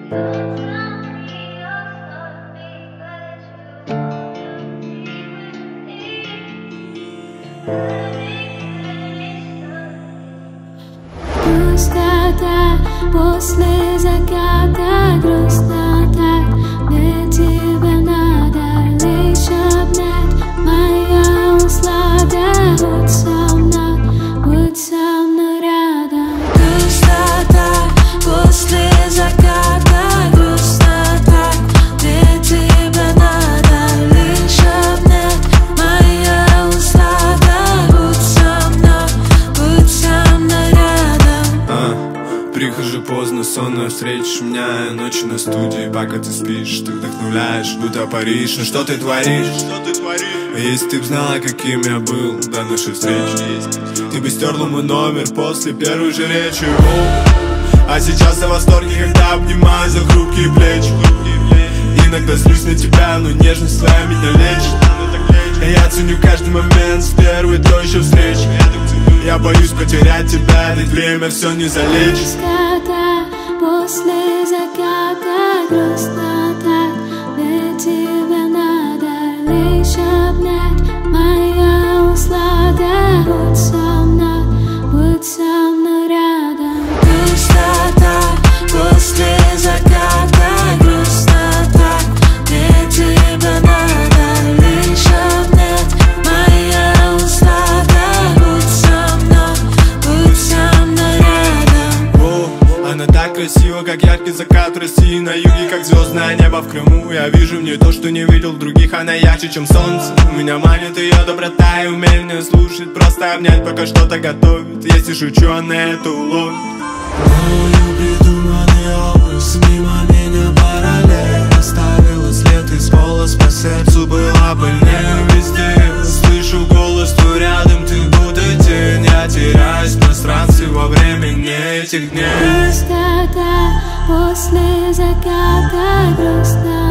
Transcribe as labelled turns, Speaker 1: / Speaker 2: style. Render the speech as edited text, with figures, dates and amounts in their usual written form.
Speaker 1: Пустота после заката, грустно так, где тебе надо лишь обнять. Моя услада, будь со мной рядом. Пустота после заката, грустно так, где тебе надо лишь обнять. Моя услада, будь со мной рядом.
Speaker 2: Прихожу поздно, сонно встретишь меня ночью на студии, пока ты спишь. Ты вдохновляешь, будто Париж. Ну что ты творишь? Если ты б знала, каким я был до нашей встречи, ты бы стерла мой номер после первой же речи. А сейчас я в восторге, когда обнимаю за хрупкие плечи. Иногда злюсь на тебя, но нежность твоя меня лечит. Я ценю каждый момент с первой той еще встречи. Я боюсь потерять тебя, ведь время все не залечит.
Speaker 1: Пустота после заката, грустно так, ведь тебе надо лишь обнять. Моя услада, будь со мной рядом. Пустота после заката, грустно так, где тебе надо лишь обнять. Моя услада, будь со мной рядом.
Speaker 2: Она так красива, как яркий закат в России на юге, как звездное небо в Крыму. Я вижу в ней то, что не видел в других. Она ярче, чем солнце. Меня манит ее доброта и умение слушать, просто обнять, пока что-то готовит. Если шучу, она это уловит.
Speaker 3: Придуманный образ мимо меня параллель оставила след из волос по сердцу, была больнее везде. Слышу голос твой рядом, ты будто тень. Я теряюсь в пространстве во времени этих дней.
Speaker 1: Пустота после заката, грустно